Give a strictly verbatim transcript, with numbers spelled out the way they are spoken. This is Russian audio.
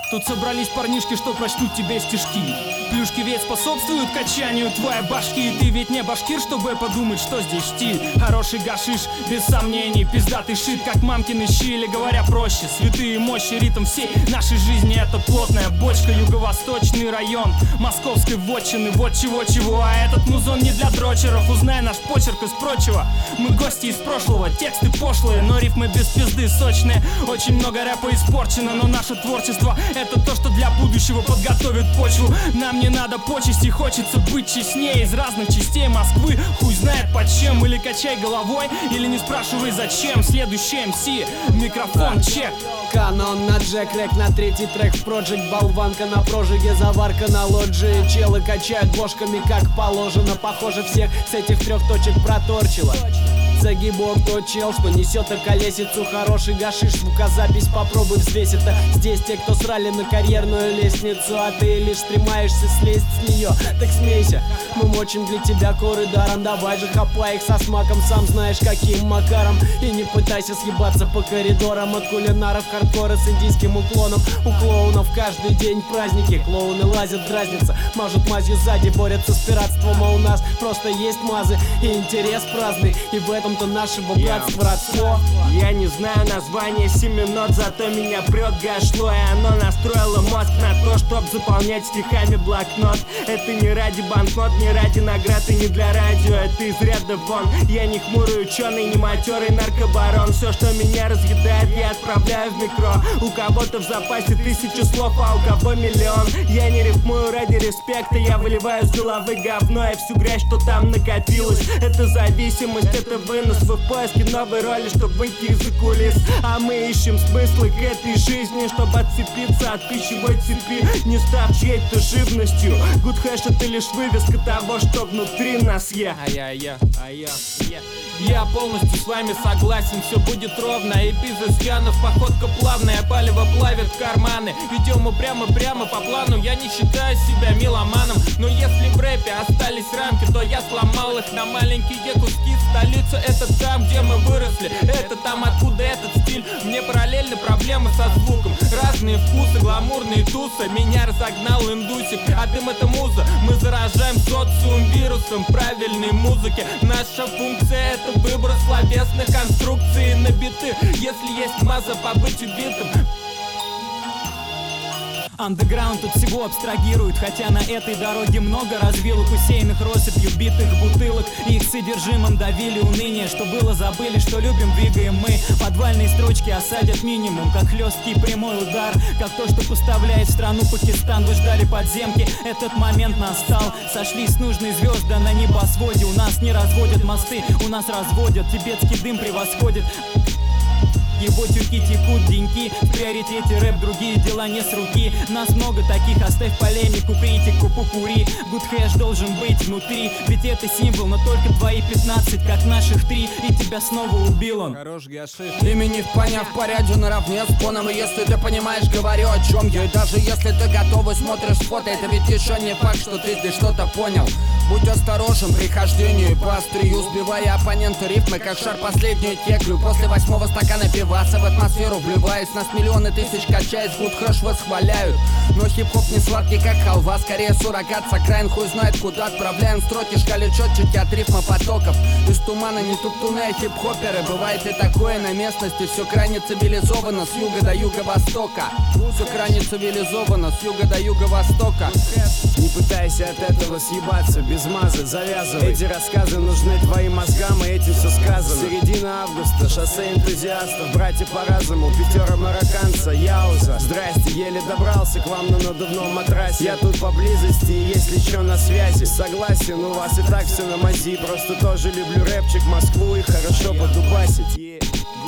Тут собрались парнишки, что прочтут тебе стишки. Плюшки ведь способствуют качанию твоей башки. И ты ведь не башкир, чтобы подумать, что здесь стиль. Хороший гашиш, без сомнений, пиздатый шит, как мамкины щи. Или говоря проще, святые мощи, ритм всей нашей жизни. Это плотная бочка, юго-восточный район московской вотчины. Вот чего-чего, а этот музон не для дрочеров. Узнай наш почерк из прочего. Мы гости из прошлого, тексты пошлые, но рифмы без пизды сочные. Очень много рэпа испорчено, но наше творчество — это то, что для будущего подготовит почву. Нам не надо почести, хочется быть честнее. Из разных частей Москвы, хуй знает под чем. Или качай головой, или не спрашивай зачем. Следующий эм си, микрофон, чек. Канон на джек, рек на третий трек в Project. Болванка на прожиге, заварка на лоджии. Челы качают бошками как положено. Похоже, всех с этих трех точек проторчило. Загибок тот чел, что несет колесицу. Хороший гашиш, звукозапись попробуй взвесь. Это здесь те, кто срали на карьерную лестницу, а ты лишь стремаешься слезть с нее. Так смейся, мы мочим для тебя коры даром. Давай же хапай их со смаком, сам знаешь каким макаром. И не пытайся съебаться по коридорам. От кулинаров хардкора с индийским уклоном. У клоунов каждый день праздники. Клоуны лазят, дразнятся, мажут мазью сзади, борются с пиратством. А у нас просто есть мазы и интерес праздный. И в этом то нашего братства родство. Я не знаю название семи нот, зато меня прет гашло. И оно настроило мозг на то, чтоб заполнять стихами блокнот. Это не ради банкнот, не ради наград и не для радио. Это из ряда вон. Я не хмурый ученый, не матерый наркобарон. Все, что меня разъедает, я отправляю в микро. У кого-то в запасе тысячу слов, а у кого миллион. Я не рифмую ради респекта, я выливаю с головы говно и всю грязь, что там накопилось. Это зависимость, это вы вы в поиске новой роли, чтобы выйти из-за кулис. А мы ищем смыслы к этой жизни, чтобы отцепиться от пищевой цепи, не став чьей-то живностью. Good hash — это лишь вывеска того, что внутри нас я. А я, я, а я, я. Я полностью с вами согласен, все будет ровно. И бизнес-янов, походка плавная, палево плавит карманы. Идем мы прямо-прямо по плану. Я не считаю себя меломаном, но если в рэпе остались рамки, то я сломал их на маленькие куски. Столица — это там, где мы выросли, это там, откуда этот стиль. Мне параллельны проблемы со звуком, разные вкусы, гламурные тусы. Меня разогнал индусик, а дым — это муза. Мы заражаем социум вирусом правильной музыки. Наша функция — это выброс словесных конструкций на биты. Если есть маза, побыть убитым. Андеграунд тут всего абстрагирует, хотя на этой дороге много развилок, усеянных россыпью битых бутылок. Их содержимым давили уныние, что было забыли, что любим, двигаем мы. Подвальные строчки осадят минимум, как хлесткий прямой удар, как то, что поставляет в страну Пакистан. Вы ждали подземки, этот момент настал. Сошлись нужные звезды на небосводе. У нас не разводят мосты, у нас разводят. Тибетский дым превосходит. Его тюки текут деньки, в приоритете рэп, другие дела не с руки. Нас много таких, оставь полемику, критику, покури. Good hash должен быть внутри, ведь это символ, но только твои пятнадцать, как наших три. И тебя снова убил он. Хорош гашиш. Имени в поняв по ряду наравне с фоном. И если ты понимаешь, говорю о чем я. И даже если ты готов и смотришь фото, это ведь еще не факт, что ты здесь что-то понял. Будь осторожен при хождении по острию, сбивая оппоненту рифмы, как шар последнюю теклю. После восьмого стакана пиваса в атмосферу вливаясь, нас миллионы тысяч качаясь, good hash восхваляют. Но хип-хоп не сладкий, как халва, скорее суррогат с окраин, хуй знает куда. Отправляем строки, шкале четче от рифма потоков. Из тумана не туптуны, а хип-хоперы. Бывает и такое на местности, все крайне цивилизовано с юга до юго-востока. Все крайне цивилизовано с юга до юго-востока. Не пытайся от этого съебаться, без мазы завязывай. Эти рассказы нужны твоим мозгам, и этим все сказано. Середина августа, шоссе энтузиастов, братья по разуму, пятера марокканца, Яуза. Здрасте, еле добрался к вам на надувном матрасе. Я тут поблизости, и если чё на связи. Согласен, у вас и так все на мази. Просто тоже люблю рэпчик, Москву и хорошо подубасить.